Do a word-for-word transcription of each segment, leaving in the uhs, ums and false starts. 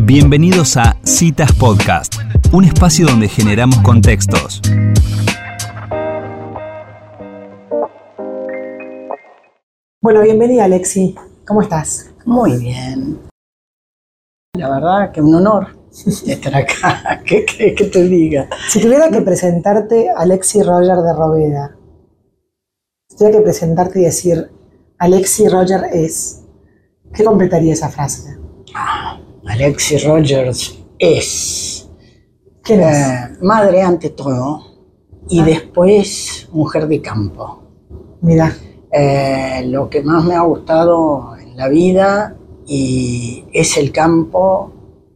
Bienvenidos a Citas Podcast, un espacio donde generamos contextos. Bueno, bienvenida Alexi. ¿Cómo estás? Muy bien. La verdad que un honor estar acá. ¿Qué crees que te diga? Si tuviera que presentarte Alexi Roger de Roveda, si tuviera que presentarte y decir Alexi Roger es, ¿qué completaría esa frase? Ah, Alexi Rogers es, ¿Quién es? eh, madre ante todo y Ah. después mujer de campo. Mira, Eh, lo que más me ha gustado en la vida y es el campo.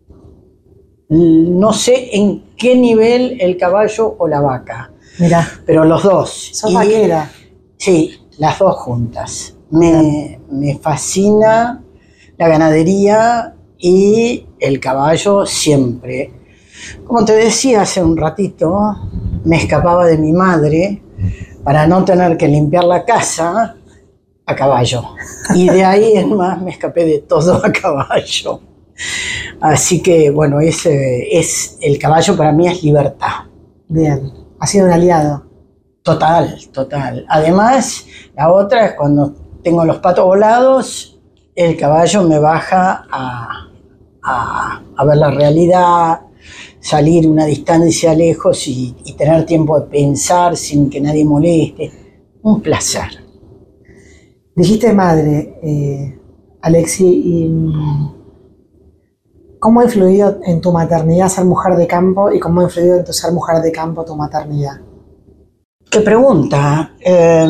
No sé en qué nivel el caballo o la vaca, mira, pero los dos. sos Y- vaquera. Sí, las dos juntas. Me, me fascina la ganadería y el caballo siempre. Como te decía hace un ratito, me escapaba de mi madre para no tener que limpiar la casa a caballo. Y de ahí en más me escapé de todo a caballo. Así que bueno, ese es, el caballo para mí es libertad. Bien, ha sido un aliado. Total, total. Además, la otra es cuando tengo los patos volados, el caballo me baja a, a, a ver la realidad, salir una distancia lejos y, y tener tiempo de pensar sin que nadie moleste. Un placer. Dijiste madre, eh, Alexi, y mm, ¿cómo ha influido en tu maternidad ser mujer de campo y cómo ha influido en tu ser mujer de campo tu maternidad? ¿Qué pregunta? Eh,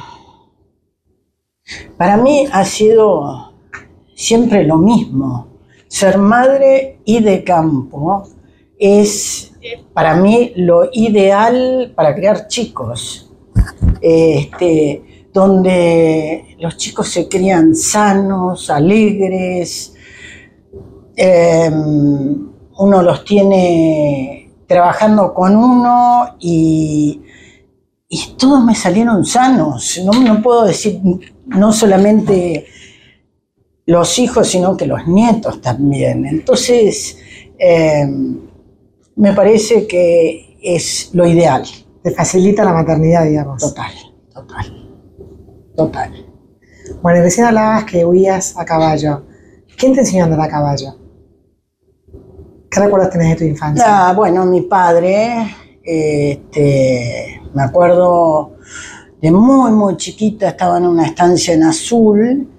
para mí ha sido siempre lo mismo. Ser madre y de campo es eh, para mí lo ideal para criar chicos, este, donde los chicos se crían sanos, alegres, eh, uno los tiene trabajando con uno y, y todos me salieron sanos. No, no puedo decir no solamente los hijos, sino que los nietos también. Entonces, eh, me parece que es lo ideal. Te facilita la maternidad, digamos. Total, total, total. Bueno, y recién hablabas que huías a caballo. ¿Quién te enseñó a andar a caballo? ¿Qué recuerdos tenés de tu infancia? Ah, bueno, mi padre, este, me acuerdo de muy, muy chiquita, estaba en una estancia en Azul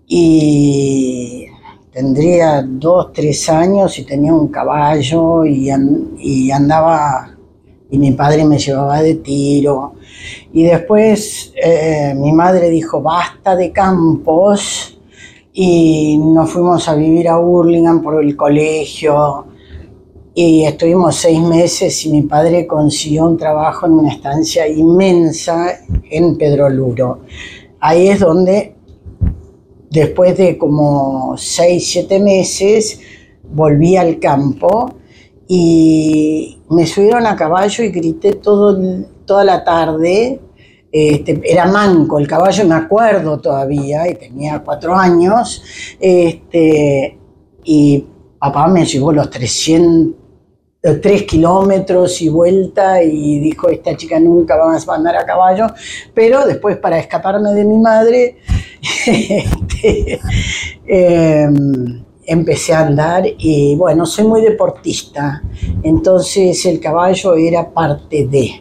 y tendría dos, tres años y tenía un caballo y, an- y andaba, y mi padre me llevaba de tiro. Y después eh, mi madre dijo, basta de campos, y nos fuimos a vivir a Hurlingham por el colegio. Y estuvimos seis meses y mi padre consiguió un trabajo en una estancia inmensa en Pedro Luro. Ahí es donde, después de como seis, siete meses, volví al campo y me subieron a caballo y grité todo, el- toda la tarde. Este, era manco el caballo, me acuerdo todavía, y tenía cuatro años. Este, y papá me llevó los trescientos, eh, tres kilómetros y vuelta y dijo, esta chica nunca va a andar a caballo. Pero después, para escaparme de mi madre, este, eh, empecé a andar y bueno, soy muy deportista, entonces el caballo era parte de.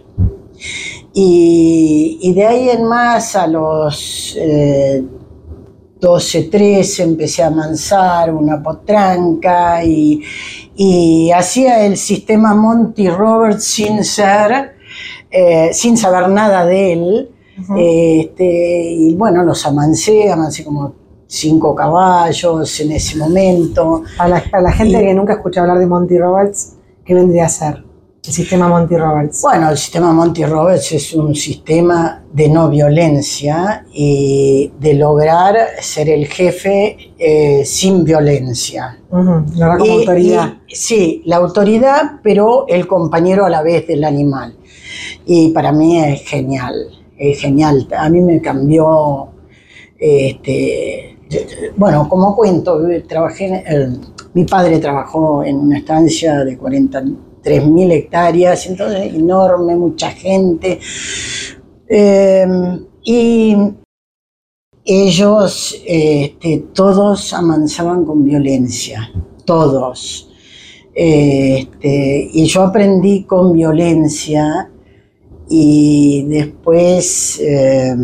Y, y de ahí en más, a los eh, doce, trece, empecé a amansar una potranca y, y hacía el sistema Monty Roberts sin ser, eh, sin saber nada de él. Ujú. Este, y bueno, los amancé, amancé como cinco caballos en ese momento. Para la, para la gente Y- que nunca escuchó hablar de Monty Roberts, ¿qué vendría a ser el sistema Monty Roberts? Bueno, el sistema Monty Roberts es un sistema de no violencia y de lograr ser el jefe eh, sin violencia. Ujú, lograr como Y- autoridad. y- sí, la autoridad, pero el compañero a la vez del animal. Y para mí es genial, es genial. A mí me cambió, este, bueno, como cuento, trabajé, en- Mi padre trabajó en una estancia de cuarenta y tres mil hectáreas, entonces enorme, mucha gente. Eh, y ellos, este, todos amansaban con violencia, todos. Este, y yo aprendí con violencia y después eh,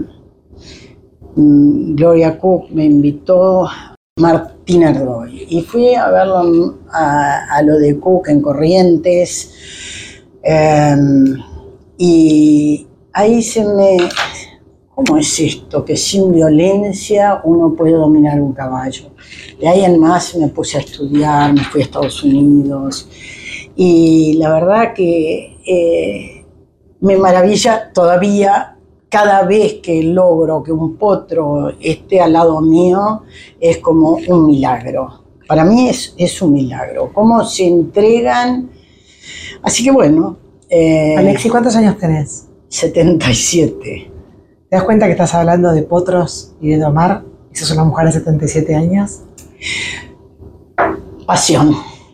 Gloria Cook me invitó, Martín Ardoy, y fui a verlo a, a lo de Cook en Corrientes eh, y ahí se me... ¿Cómo es esto? Que sin violencia uno puede dominar un caballo. De ahí en más me puse a estudiar, me fui a Estados Unidos y la verdad que eh, me maravilla todavía cada vez que logro que un potro esté al lado mío, es como un milagro. Para mí es, es un milagro. Cómo se entregan. Así que bueno. Eh, Alexi, ¿cuántos años tenés? setenta y siete. ¿Te das cuenta que estás hablando de potros y de domar? ¿Y sos una mujer de setenta y siete años? Pasión.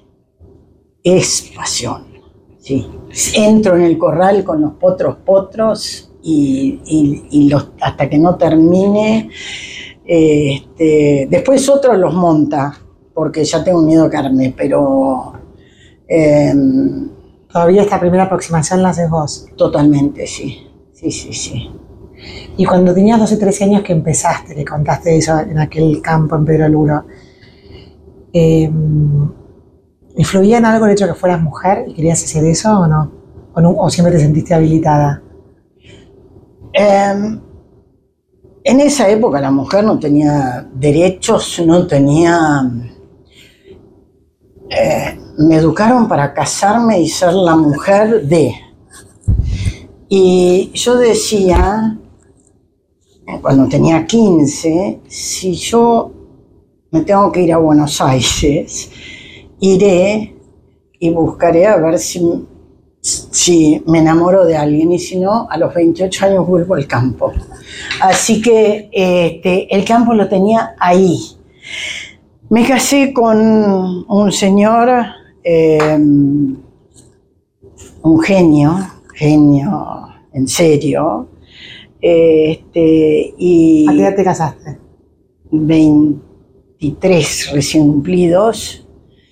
Es pasión. Sí. Entro en el corral con los potros potros y, y, y los, hasta que no termine. Eh, este, después otro los monta, porque ya tengo miedo a caerme, pero... Eh, ¿Todavía esta primera aproximación la haces vos? Totalmente, sí. Sí, sí, sí. Y cuando tenías doce, trece años que empezaste, que contaste eso en aquel campo en Pedro Luro, eh, ¿influía en algo el hecho de que fueras mujer y querías hacer eso o no? ¿O, no, o siempre te sentiste habilitada? Eh, en esa época la mujer no tenía derechos, no tenía... Eh, me educaron para casarme y ser la mujer de... Y yo decía... Cuando tenía quince, si yo me tengo que ir a Buenos Aires, iré y buscaré a ver si, si me enamoro de alguien, y si no, a los veintiocho años vuelvo al campo. Así que este, el campo lo tenía ahí. Me casé con un señor, eh, un genio, genio en serio. Este, y ¿A qué edad te casaste? veintitrés recién cumplidos,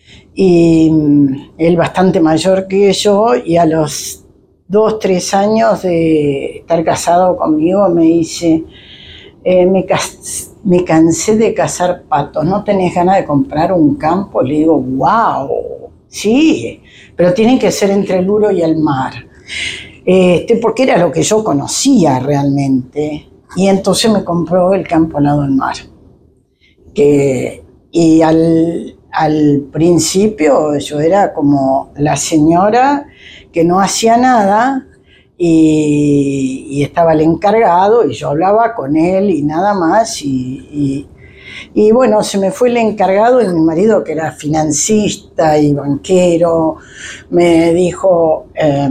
y él bastante mayor que yo, y a los dos, tres años de estar casado conmigo me dice, eh, me, cas me cansé de cazar patos, ¿no tenés ganas de comprar un campo? Le digo, wow, sí, pero tiene que ser entre el Uro y el mar. Este, porque era lo que yo conocía realmente, y entonces me compró el campo al lado del mar. Que, y al, al principio yo era como la señora que no hacía nada, y, y estaba el encargado, y yo hablaba con él y nada más, y, y, y bueno, se me fue el encargado, y mi marido, que era financista y banquero, me dijo... Eh,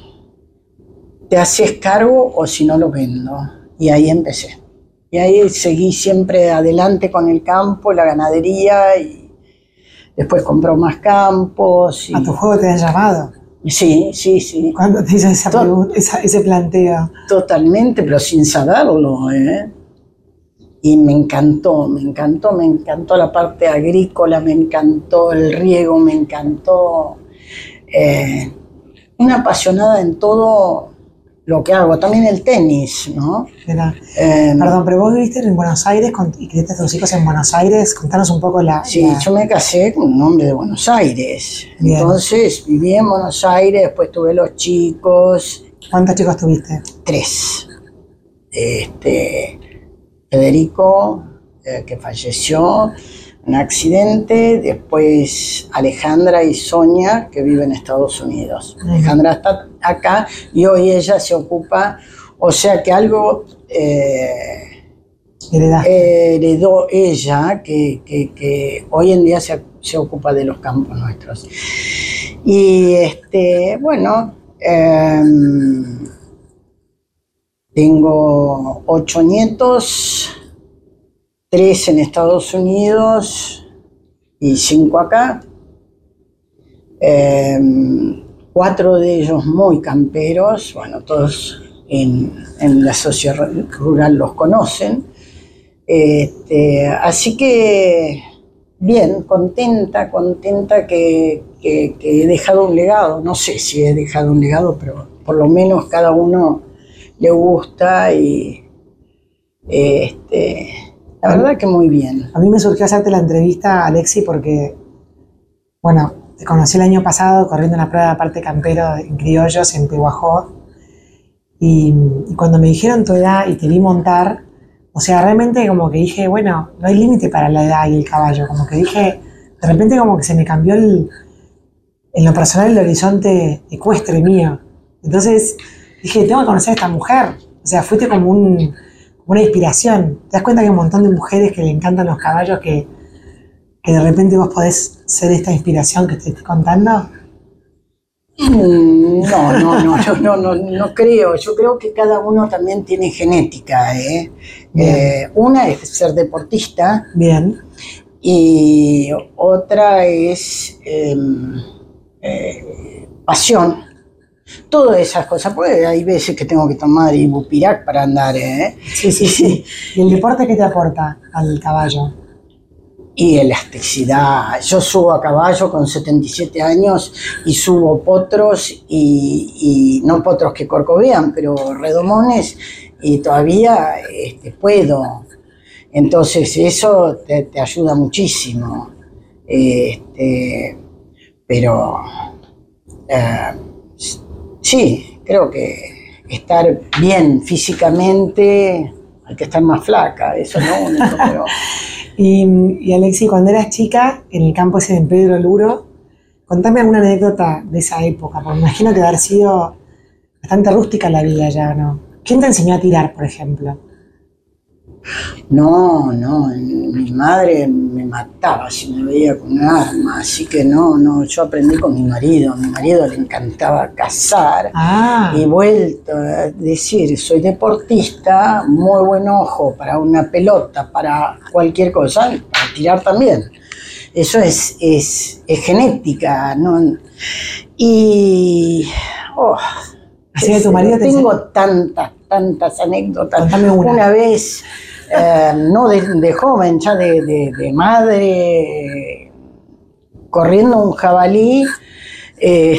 ¿te haces cargo o si no lo vendo? Y ahí empecé. Y ahí seguí siempre adelante con el campo, la ganadería, y después compró más campos. Y... ¿A tu juego te han llamado? Sí, sí, sí. ¿Cuándo te hizo esa pregunta, esa, ese planteo? Totalmente, pero sin saberlo, ¿eh? Y me encantó, me encantó, me encantó la parte agrícola, me encantó el riego, me encantó... Eh, una apasionada en todo... lo que hago, también el tenis, ¿no? Era, eh, perdón, pero vos viviste en Buenos Aires con, y criaste a tus hijos en Buenos Aires. Contanos un poco la... Sí, la... yo me casé con un hombre de Buenos Aires. Bien. Entonces viví en Buenos Aires, después tuve los chicos. ¿Cuántos chicos tuviste? Tres. Este, Federico, eh, que falleció en un accidente, después Alejandra y Sonia, que viven en Estados Unidos. Uh-huh. Alejandra está acá y hoy ella se ocupa, o sea que algo eh, heredó ella, que, que, que hoy en día se, se ocupa de los campos nuestros. Y este, bueno, eh, tengo ocho nietos, tres en Estados Unidos, y cinco acá. Eh, cuatro de ellos muy camperos, bueno, todos en, en la sociedad rural los conocen. Este, así que bien, contenta, contenta que, que, que he dejado un legado. No sé si he dejado un legado, pero por lo menos cada uno le gusta y este, la verdad que muy bien. A mí me surgió hacerte la entrevista, Alexi, porque, bueno, te conocí el año pasado corriendo una prueba de parte campero en criollos en Pehuajó, y, y cuando me dijeron tu edad y te vi montar, o sea, realmente como que dije, bueno, no hay límite para la edad y el caballo, como que dije, de repente como que se me cambió el, en lo personal el horizonte ecuestre mío. Entonces dije, tengo que conocer a esta mujer, o sea, fuiste como un, una inspiración. ¿Te das cuenta que hay un montón de mujeres que le encantan los caballos que, que de repente vos podés ser esta inspiración que te estoy contando? No, no, no, no, no, no, no creo. Yo creo que cada uno también tiene genética, ¿eh? Eh, una es ser deportista. Bien. Y otra es eh, eh, pasión. Todas esas cosas, porque hay veces que tengo que tomar ibupirac para andar, ¿eh? Sí, sí, sí. ¿Y el deporte qué te aporta al caballo? Y elasticidad. Yo subo a caballo con setenta y siete años y subo potros y, y no potros que corcovean, pero redomones, y todavía este, puedo. Entonces eso te, te ayuda muchísimo. Este, pero eh, sí, creo que estar bien físicamente, hay que estar más flaca, eso no, no pero, Y, y Alexi, cuando eras chica, en el campo ese de Pedro Luro, contame alguna anécdota de esa época, porque me imagino que debe haber sido bastante rústica la vida ya, ¿no? ¿Quién te enseñó a tirar, por ejemplo? No, no, mi madre me mataba si me veía con un arma, así que no, no, yo aprendí con mi marido, a mi marido le encantaba cazar, ah. y vuelto a decir, soy deportista, muy buen ojo para una pelota, para cualquier cosa, para tirar también. Eso es, es, es genética, ¿no? Y oh, Así que tu marido te tengo enseñó. tantas, tantas anécdotas. Contame una. Una vez, eh, no de, de joven, ya de, de, de madre, corriendo un jabalí, eh,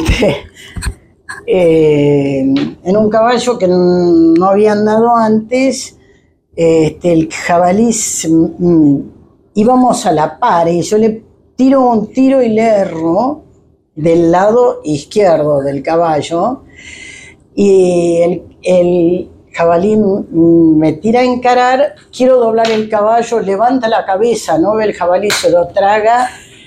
eh, en un caballo que no había andado antes, este, el jabalí, mm, íbamos a la par y yo le tiro un tiro y le erro del lado izquierdo del caballo, y el, el jabalí me tira a encarar, quiero doblar el caballo, levanta la cabeza, no ve el jabalí, se lo traga,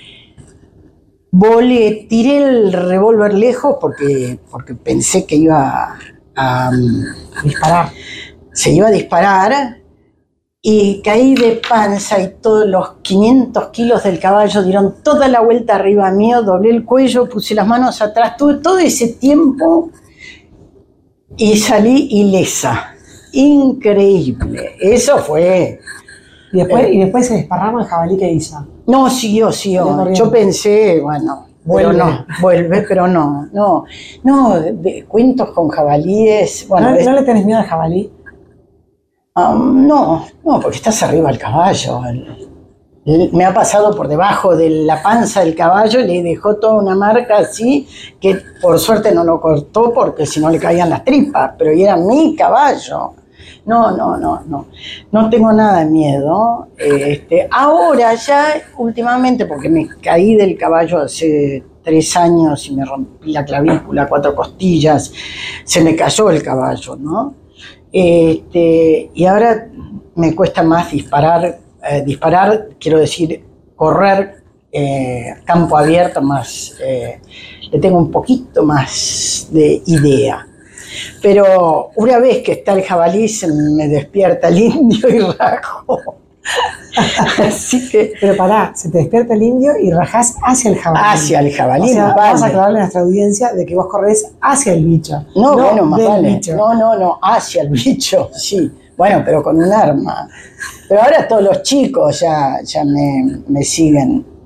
volé, tiré el revólver lejos porque, porque pensé que iba a, a disparar, se iba a disparar, y caí de panza y todos los quinientos kilos del caballo dieron toda la vuelta arriba mío, doblé el cuello, puse las manos atrás, tuve todo ese tiempo y salí ilesa. Increíble. Eso fue. ¿Y después, eh, y después se desparrama el jabalí que hizo? No, siguió, siguió. Yo pensé, bueno, vuelve. Pero no, vuelve, pero no, no. No, de, cuentos con jabalíes. Bueno, ¿No, es, ¿No le tenés miedo al jabalí? Um, no, no, porque estás arriba del caballo. Me ha pasado por debajo de la panza del caballo, le dejó toda una marca así, que por suerte no lo cortó porque si no le caían las tripas, pero era mi caballo. No, no, no, no, no tengo nada de miedo. Este, ahora ya, últimamente, porque me caí del caballo hace tres años y me rompí la clavícula, cuatro costillas, se me cayó el caballo, ¿no? Este, y ahora me cuesta más disparar. Eh, disparar, quiero decir, correr, eh, campo abierto, más, eh, le tengo un poquito más de idea. Pero una vez que está el jabalí, se me despierta el indio y rajo. Así que... Pero pará, se te despierta el indio y rajás hacia el jabalí. Hacia el jabalí, o sea, más vamos vale. a aclararle a nuestra audiencia de que vos corres hacia el bicho. No, no bueno, más vale. Bicho. No, no, no, hacia el bicho, sí. Bueno, pero con un arma. Pero ahora todos los chicos ya, ya me, me siguen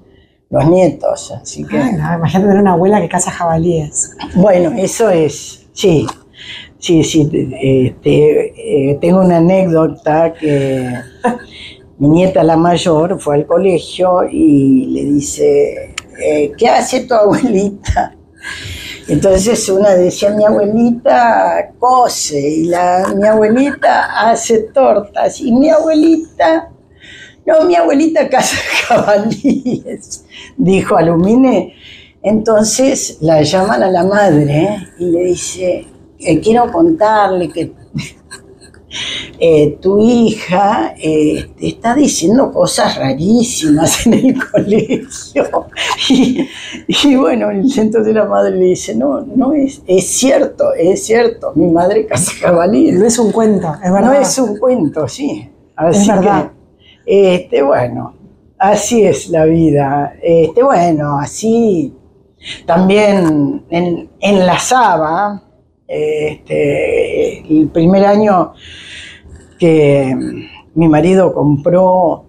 los nietos, así que... Ay, no, imagínate tener una abuela que caza jabalíes. Bueno, eso es, sí, sí, sí, este, eh, tengo una anécdota que mi nieta la mayor fue al colegio y le dice, eh, ¿qué hace tu abuelita? Entonces una decía, mi abuelita cose, y la, mi abuelita hace tortas, y mi abuelita, no, mi abuelita caza jabalíes, dijo Alumine. Entonces la llaman a la madre y le dice, eh, quiero contarle que eh, tu hija eh, te está diciendo cosas rarísimas en el colegio. Y, y bueno, entonces la madre le dice, no, no es, es cierto, es cierto, mi madre caza jabalíes. No es un cuento, es verdad. No es un cuento, sí. Así es verdad. Que, este, bueno, así es la vida. Este, bueno, así también en, enlazaba. Este, el primer año que mi marido compró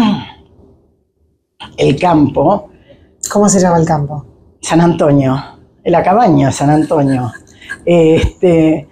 el campo. ¿Cómo se llama el campo? San Antonio, la cabaña San Antonio. Este,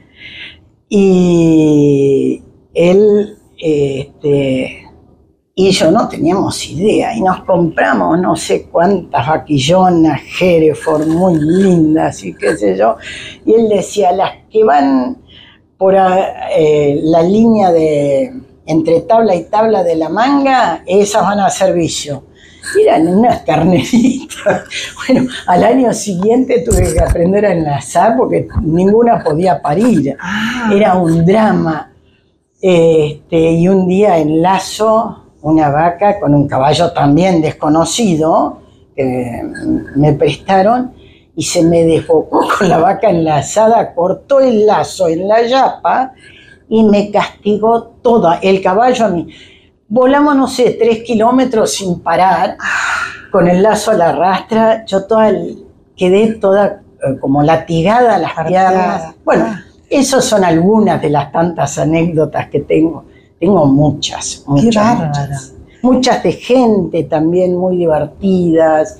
y él este, y yo no teníamos idea, y nos compramos no sé cuántas vaquillonas Hereford muy lindas y qué sé yo, y él decía, las que van por eh, la línea de entre tabla y tabla de la manga, esas van a servicio. Eran unas carneritas. Bueno, al año siguiente tuve que aprender a enlazar porque ninguna podía parir. Era un drama. Este, y un día enlazo una vaca con un caballo también desconocido que me prestaron y se me desbocó con la vaca enlazada, cortó el lazo en la yapa y me castigó toda, el caballo a mí. Volamos, no sé, tres kilómetros sin parar, con el lazo a la rastra, yo toda el, quedé toda eh, como latigada a las piernas. Bueno, esas son algunas de las tantas anécdotas que tengo. Tengo muchas, muchas, muchas. Muchas de gente también muy divertidas.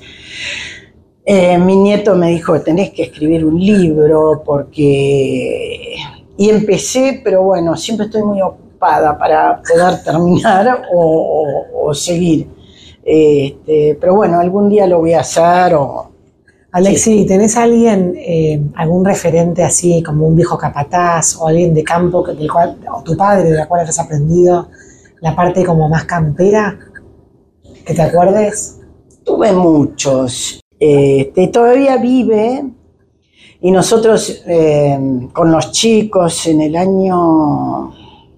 Eh, mi nieto me dijo, tenés que escribir un libro porque... Y empecé, pero bueno, siempre estoy muy ocupada para poder terminar o, o, o seguir. Este, pero bueno, algún día lo voy a hacer. O... Alexi, sí. ¿Tenés alguien, eh, algún referente así, como un viejo capataz o alguien de campo, que, del cual, o tu padre, de la cual has aprendido la parte como más campera, que te acuerdes? Tuve muchos. Este, todavía vive, y nosotros eh, con los chicos en el año,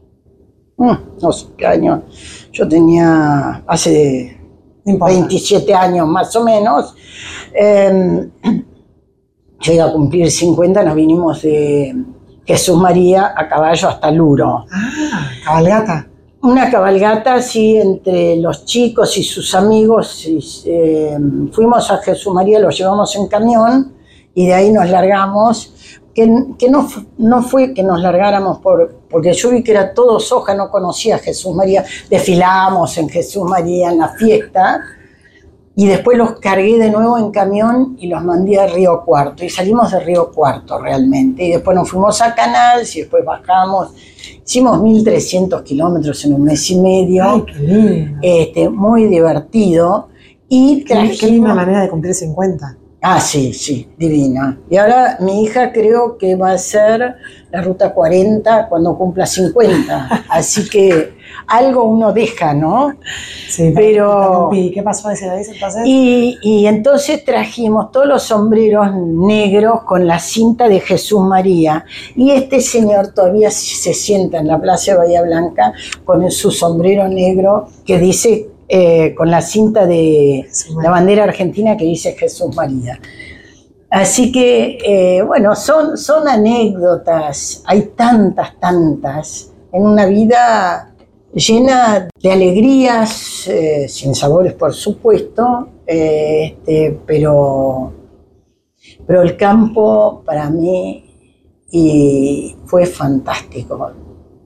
no sé qué año, yo tenía hace veintisiete años más o menos, eh, llegué a cumplir cincuenta, nos vinimos de Jesús María a caballo hasta Luro. Ah, cabalgata. Una cabalgata, sí, entre los chicos y sus amigos. Y, eh, fuimos a Jesús María, los llevamos en camión y de ahí nos largamos. Que, que no, no fue que nos largáramos por, porque yo vi que era todo soja, no conocía a Jesús María. Desfilamos en Jesús María en la fiesta y después los cargué de nuevo en camión y los mandé a Río Cuarto. Y salimos de Río Cuarto realmente. Y después nos fuimos a Canals y después bajamos. Hicimos mil trescientos kilómetros en un mes y medio. Ay, qué lindo. Este, muy divertido. Y trajimos... Qué linda manera de cumplir cincuenta. Ah, sí, sí, divina. Y ahora mi hija creo que va a hacer la ruta cuarenta cuando cumpla cincuenta. Así que algo uno deja, ¿no? Sí, pero... ¿Qué pasó ese día entonces? Y, y entonces trajimos todos los sombreros negros con la cinta de Jesús María. Y este señor todavía se sienta en la Plaza de Bahía Blanca con su sombrero negro que dice... Eh, con la cinta de la bandera argentina que dice Jesús María. Así que, eh, bueno, son, son anécdotas, hay tantas, tantas, en una vida llena de alegrías, eh, sin sabores por supuesto, eh, este, pero, pero el campo para mí y fue fantástico.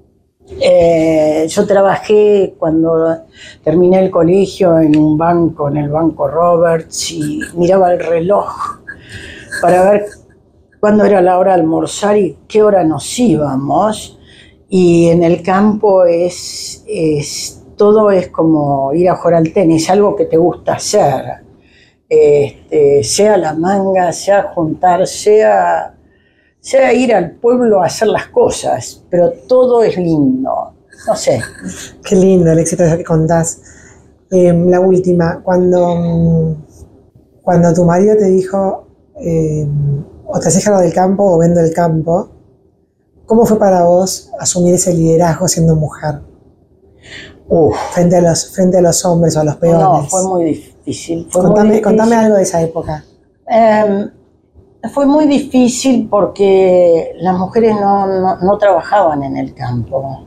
Eh, yo trabajé cuando terminé el colegio en un banco, en el Banco Roberts, y miraba el reloj para ver cuándo era la hora de almorzar y qué hora nos íbamos. Y en el campo es, es todo es como ir a jugar al tenis, algo que te gusta hacer. Este, sea la manga, sea juntar, sea, sea ir al pueblo a hacer las cosas, pero todo es lindo, no sé. Qué lindo el éxito que contás. Eh, la última, cuando, cuando tu marido te dijo eh, o te haces cargo del campo o vendo el campo, ¿cómo fue para vos asumir ese liderazgo siendo mujer? Uf. Frente a los, frente a los hombres o a los peones. No, fue muy difícil. Fue contame, muy difícil. contame algo de esa época. Eh, fue muy difícil porque las mujeres no, no, no trabajaban en el campo.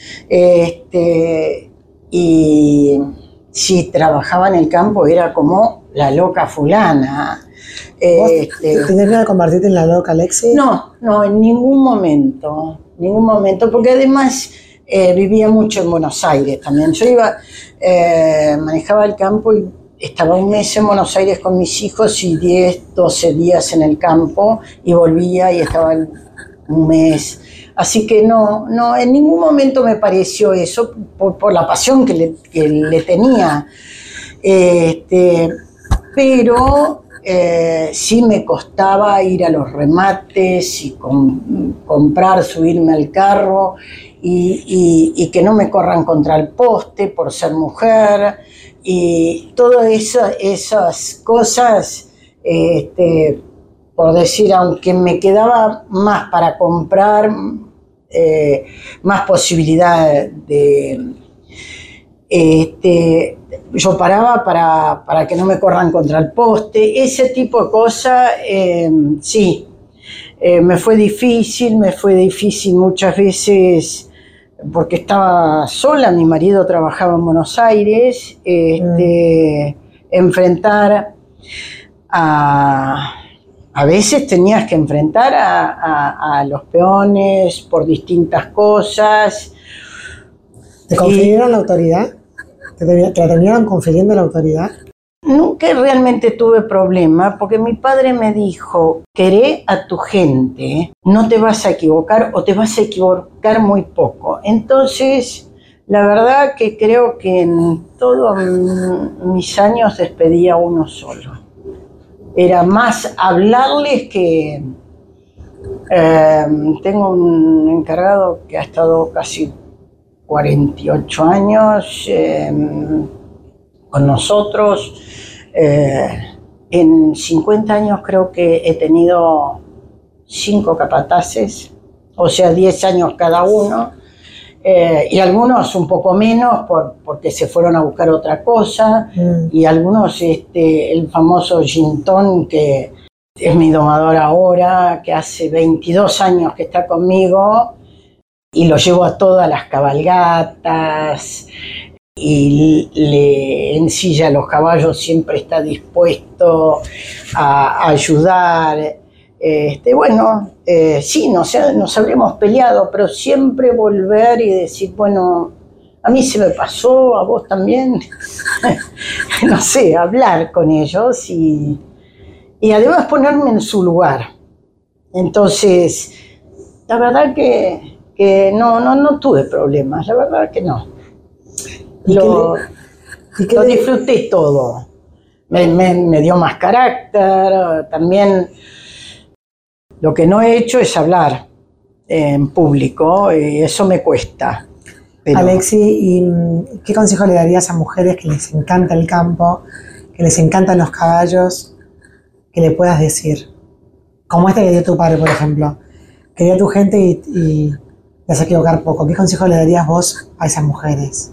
Este, y si trabajaba en el campo era como la loca fulana. ¿Vos Este, ¿Tenés miedo de convertirte en la loca, Alexi? No, no, en ningún momento, ningún momento, porque además eh, vivía mucho en Buenos Aires también. Yo iba, eh, manejaba el campo y estaba un mes en Buenos Aires con mis hijos y diez, doce días en el campo y volvía y estaba un mes. Así que no, no, en ningún momento me pareció eso, por, por la pasión que le, que le tenía. Este, pero eh, sí me costaba ir a los remates y com, comprar, subirme al carro y, y, y que no me corran contra el poste por ser mujer y todas eso, esas cosas, este, por decir, aunque me quedaba más para comprar, eh, más posibilidad de... Este, yo paraba para, para que no me corran contra el poste, ese tipo de cosas, eh, sí, eh, me fue difícil, me fue difícil muchas veces porque estaba sola, mi marido trabajaba en Buenos Aires, este, mm. enfrentar a... A veces tenías que enfrentar a, a, a los peones por distintas cosas. ¿Te confirieron y... la autoridad? ¿Te, ¿Te la terminaron confiriendo la autoridad? Nunca realmente tuve problema porque mi padre me dijo, queré a tu gente, no te vas a equivocar o te vas a equivocar muy poco. Entonces, la verdad que creo que en todos mis años despedí a uno solo. Era más hablarles que... Eh, tengo un encargado que ha estado casi cuarenta y ocho años eh, con nosotros. Eh, en cincuenta años creo que he tenido cinco capataces, o sea, diez años cada uno. Eh, y algunos un poco menos por, porque se fueron a buscar otra cosa, mm. y algunos, este, el famoso Gintón, que es mi domador ahora, que hace veintidós años que está conmigo, y lo llevo a todas las cabalgatas, y le ensilla a los caballos, siempre está dispuesto a, a ayudar. Este, bueno, eh, sí, nos, nos habremos peleado, pero siempre volver y decir, bueno, a mí se me pasó, a vos también. No sé, hablar con ellos y, y además ponerme en su lugar. Entonces, la verdad que, que no, no, no tuve problemas, la verdad que no. Lo, le, lo disfruté todo. Me, me, me dio más carácter, también. Lo que no he hecho es hablar en público, y eso me cuesta. Pero... Alexi, ¿y qué consejo le darías a mujeres que les encanta el campo, que les encantan los caballos, que le puedas decir? Como este que dio tu padre, por ejemplo. Que dio tu gente y, y te hace equivocar poco. ¿Qué consejo le darías vos a esas mujeres?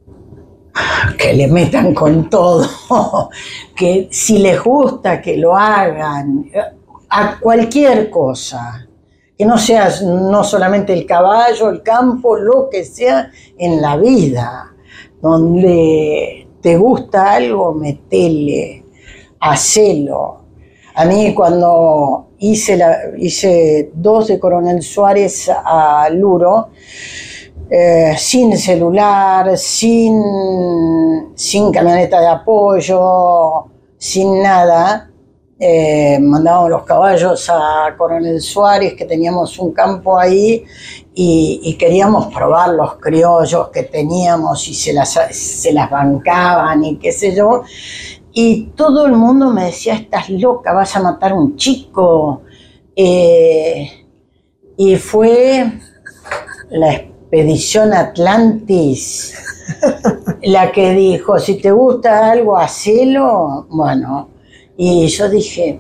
Que le metan con todo. Que si les gusta, que lo hagan. A cualquier cosa, que no sea no solamente el caballo, el campo, lo que sea en la vida, donde te gusta algo, metele, hacelo. A mí cuando hice, la, hice dos de Coronel Suárez a Luro, eh, sin celular, sin, sin camioneta de apoyo, sin nada. Eh, mandábamos los caballos a Coronel Suárez, que teníamos un campo ahí, y, y queríamos probar los criollos que teníamos y se las, se las bancaban y qué sé yo. Y todo el mundo me decía, estás loca, vas a matar a un chico. Eh, y fue la expedición Atlantis la que dijo, si te gusta algo, hacelo. Bueno, y yo dije,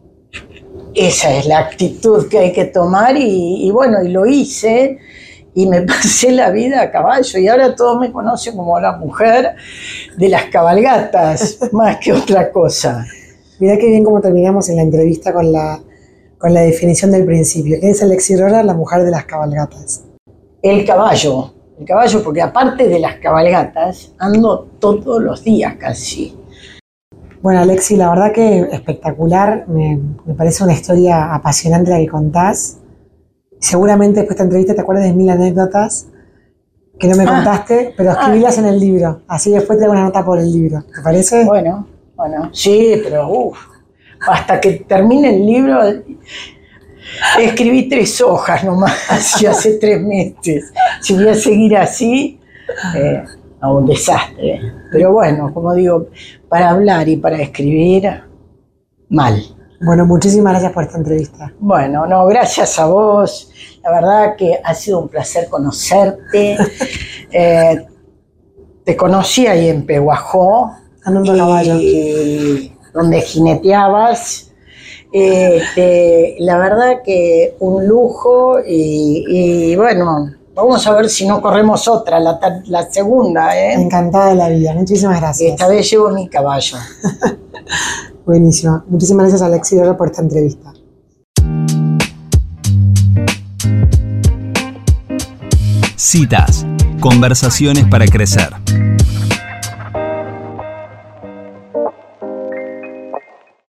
esa es la actitud que hay que tomar, y, y bueno, y lo hice, y me pasé la vida a caballo, y ahora todos me conocen como la mujer de las cabalgatas, más que otra cosa. Mirá qué bien cómo terminamos en la entrevista con la, con la definición del principio. ¿Quién es Alexi Roller, la mujer de las cabalgatas? El caballo, el caballo, porque aparte de las cabalgatas, ando todos los días casi. Bueno, Alexi, la verdad que espectacular, me, me parece una historia apasionante la que contás. Seguramente después de esta entrevista te acuerdas de mil anécdotas que no me ah, contaste, pero escribílas ah, en el libro, así después te hago una nota por el libro, ¿te parece? Bueno, bueno, sí, pero uff, hasta que termine el libro, escribí tres hojas nomás, y hace tres meses. Si voy a seguir así, eh, a un desastre. Pero bueno, como digo, para hablar y para escribir, mal. Bueno, muchísimas gracias por esta entrevista. Bueno, no, gracias a vos. La verdad que ha sido un placer conocerte. eh, te conocí ahí en Pehuajó. Andando a caballo. Donde jineteabas. Eh, te, la verdad que un lujo y, y bueno, vamos a ver si no corremos otra, la, la segunda. ¿eh? Encantada de la vida, muchísimas gracias. Esta vez llevo mi caballo. Buenísimo. Muchísimas gracias, Alexi Roller, por esta entrevista. Citas. Conversaciones para crecer.